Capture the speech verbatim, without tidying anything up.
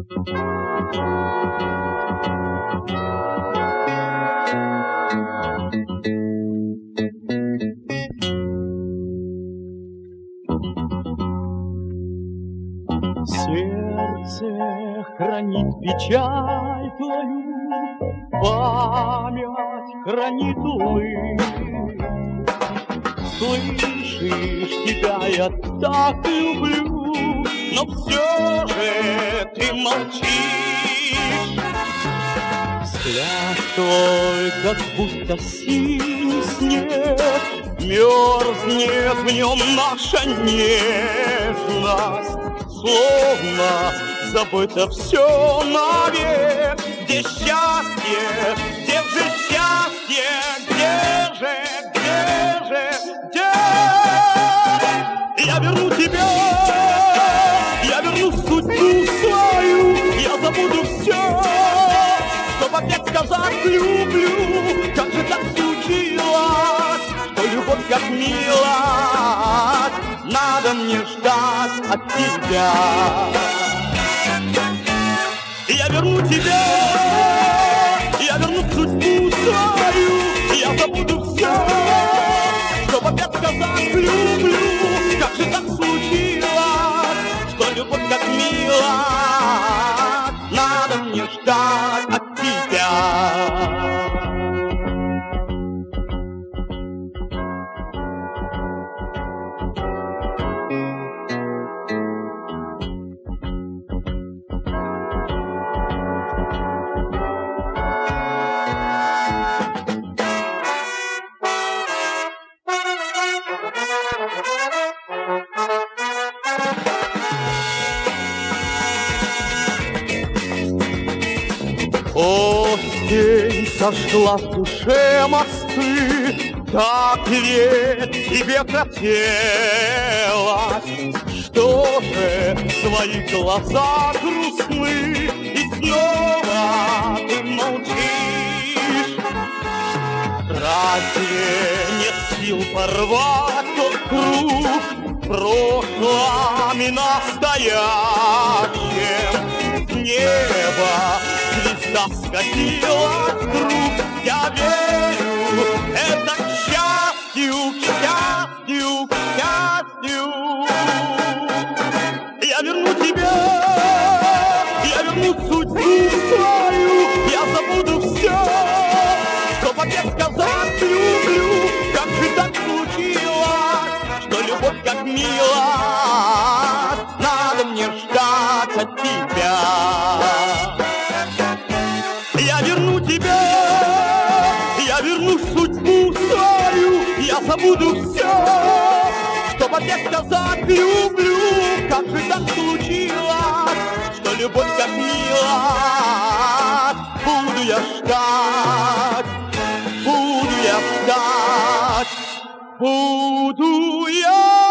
Сердце хранит печаль твою, память хранит улыбку. Слышишь, тебя я так люблю, но все же ты молчишь. Взгляд твой, как будто синий снег, мерзнет в нем наша нежность. Словно забыто все навек. Где счастье, где же счастье, где же, где же, где? Я верну тебя, я верну судьбу свою, я забуду все, чтоб опять сказать люблю. Как же так случилось, что любовь как милость надо мне ждать от тебя. Я верну тебя, я верну судьбу свою, я забуду все, чтоб опять сказать люблю. Как же так случилось, что любовь как милость надо мне ждать от тебя. Осень сожгла в душе мосты, так ведь тебе хотелось. Что же твои глаза грустны, и снова ты молчишь? Разве нет сил порвать тот круг прошлым и настоящим? Небо звезда скатилась вдруг, я верю, это к счастью, к счастью, к счастью. Я верну тебя, я верну судьбу свою, я забуду все, чтоб опять сказать люблю. Как же так случилось, что любовь как милость надо мне ждать от тебя. Я верну тебя, я верну судьбу свою, я забуду все, чтоб опять сказать люблю. Как же так случилось, что любовь как милость буду я ждать, буду я ждать, буду я